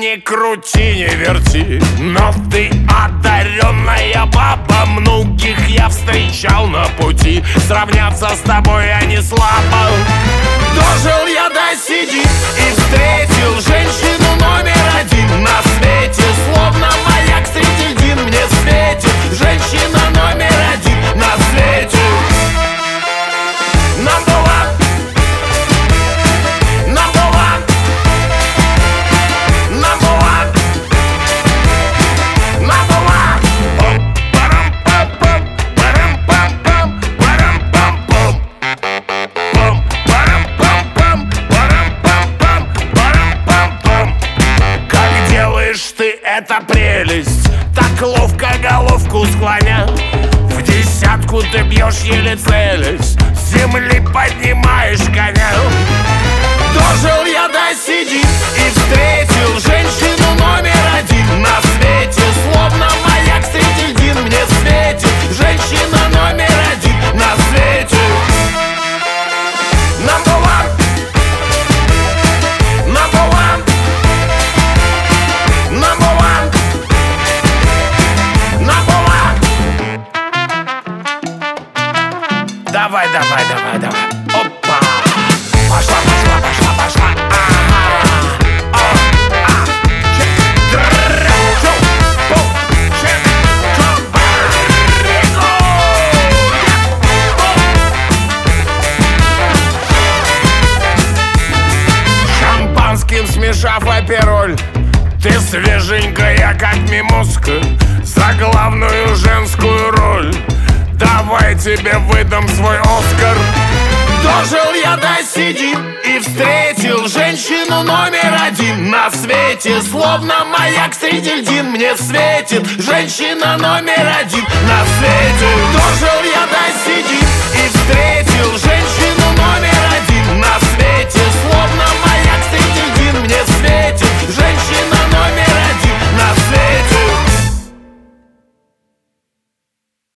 не крути, не верти, но ты одаренная баба. Многих я встречал на пути, сравняться с тобой я не слабо. Дожил я до седи и встретил женщину номер один на свете. Словно маяк среди льдин мне светит женщина номер один на свете. Number one. Number one. Number one. Number one. Пам-парам-пам-пам, парам-пам-пам, парам-пам-пам. Пам-парам-пам-пам, парам-пам-пам, парам-пам-пам. Как делаешь ты это, прелесть? Так ловко головку склоня. В десятку ты бьешь, еле целясь, с земли поднимаешь коня. Дожил я до седи и встретил женщину номер один на свете. Словно маяк среди льдин мне светит женщина номер один на свете. Number one. Number one. Number one. Number one. Давай, давай, давай, давай. Опа! Пошла, пошла, пошла, пошла. Ага. О, а. Чек. Др. Чоу. Пу. Чек. Чоу. Барригу. Шампанским смешав апероль, ты свеженькая, как мимозка, за главную женскую роль. Давай тебе выдам свой Оскар. Дожил я до седи и встретил женщину номер один на свете. Словно маяк среди льдин мне светит женщина номер один на свете. Дожил я до седи и встретил